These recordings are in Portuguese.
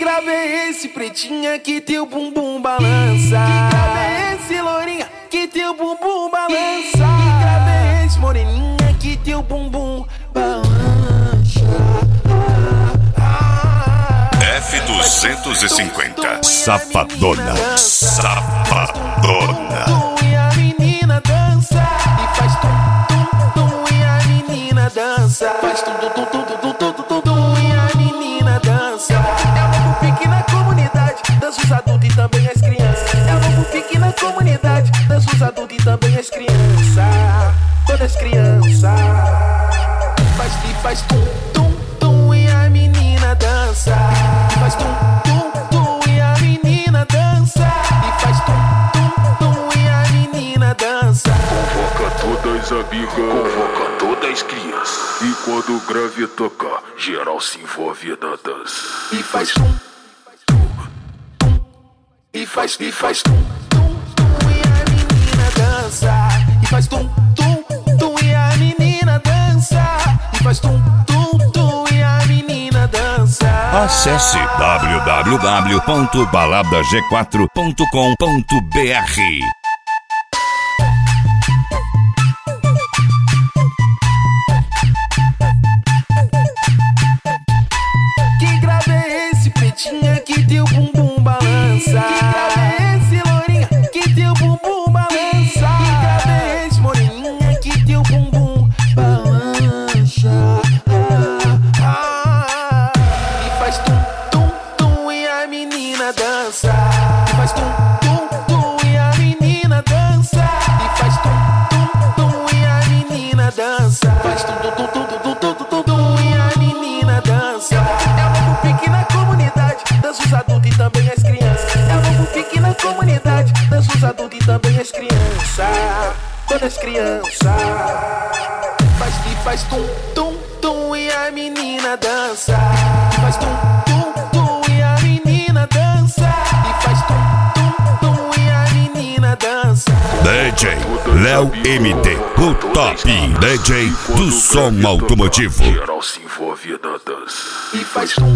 grave é esse, pretinha, que teu bumbum balança? Que grave é esse, lourinha, que teu bumbum balança? Que grave é esse, moreninha, que teu bumbum balança? F250 Safadona, Safadona. E a menina dança e faz tum, e a menina dança. Faz tum, e a menina dança. É o novo pique na comunidade, dança os adultos e também as crianças. É o novo pique na comunidade, dança os adultos e também as crianças. Todas as crianças. Faz tum, e a menina dança. Faz tum, e a menina dança. E faz tum, e a menina dança. Convoca todas as amigas, convoca todas as crianças. E quando o grave tocar, geral se envolve na dança. E faz tum, e faz tum, e a menina dança. E faz tum, e a menina dança. E faz tum, e a menina dança. Acesse www.baladag4.com.br. Que grave é esse, pretinha, que teu bumbum balança? Que grave é esse, lourinha, que teu bumbum balança? Que grave é esse, moreninha, que teu bumbum balança? E faz tum, e a menina dança. E faz tum, e a menina dança. E faz tum, e a menina dança. Faz tum, e a menina dança. É o novo pique na comunidade, dança os adultos e também as crianças. É o novo pique na comunidade, dança os adultos e também as crianças. Todas as crianças. Faz tum, e a menina dança. Faz tum, e a menina dança. E faz tum, e a menina dança. DJ Léo MD, o top DJ do som automotivo. Geral se envolve na dança. E faz tum,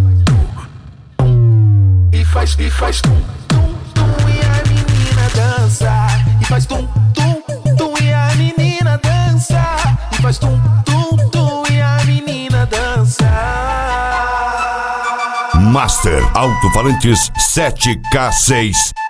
e faz tum, e a menina dança. E faz tum, e a menina dança. E faz tum, e a menina dança. Master Alto-Falantes 7K6